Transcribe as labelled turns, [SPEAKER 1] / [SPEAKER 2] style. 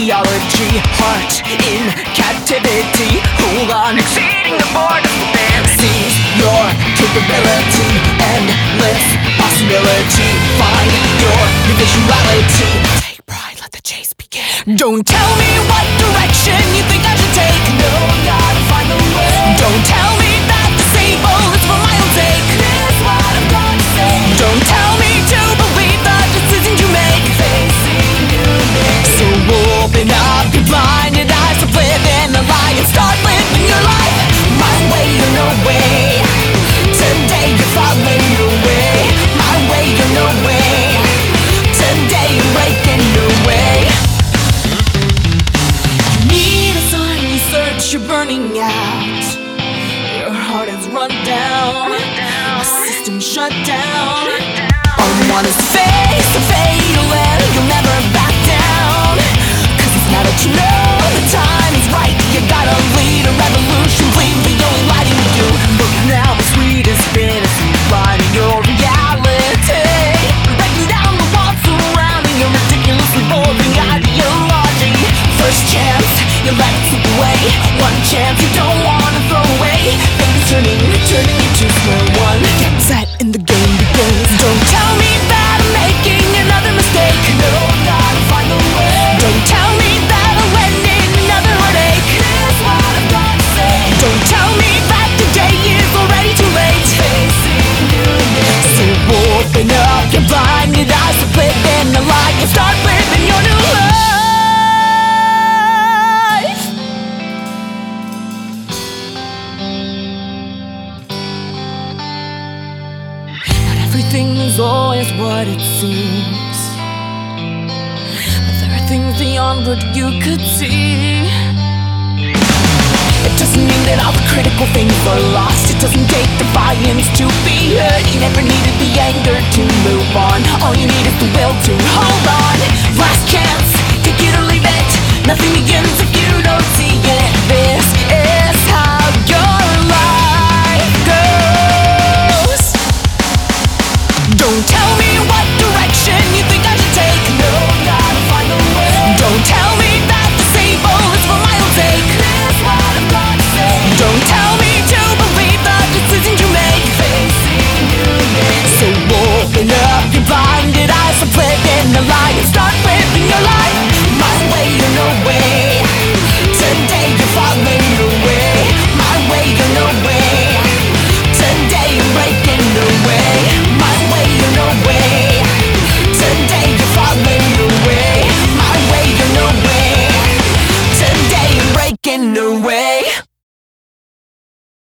[SPEAKER 1] ideology, heart in captivity. Hold on, exceeding the borders within. Seize your capability, endless possibility. Find your individuality. Take pride, let the chase begin. Don't tell me what direction you think I should take. No, gotta find the way. Don't tell me that disable is for my own sake. Here's what I'm gonna say. Don't tell me to believe the decisions you make. Facing new days. So open up your blinded eyes to live in the light and start living your life. My way or no way. Today you're following your way. My way or no way. Today you're breaking your way. You need a sign, research, you're burning out. Your heart is run down. The system shut down. Unwanted face to fatal and you'll never back down. Cause it's now that you know the time is right. You gotta lead a revolution, believe the only light in you. Look now, the sweetest fantasy, finding your reality. Breaking down the walls surrounding your ridiculously boring ideology. First chance, you let it slip away. One chance you don't wanna throw away. Things turning into square one. Get set and the game begins. Don't tell me that I'm making another mistake. No, gotta find a way. Don't tell me that I'll end in another heartache. Here's what I'm gonna say. Don't tell me that today is already too late. Facing new days. So open up your blinded eyes to live in the light and start living your new life. Everything is always what it seems, but there are things beyond what you could see. It doesn't mean that all the critical things are lost. It doesn't take defiance to be heard. You never needed the anger to move on. All you need is the will to hold on. Last chance.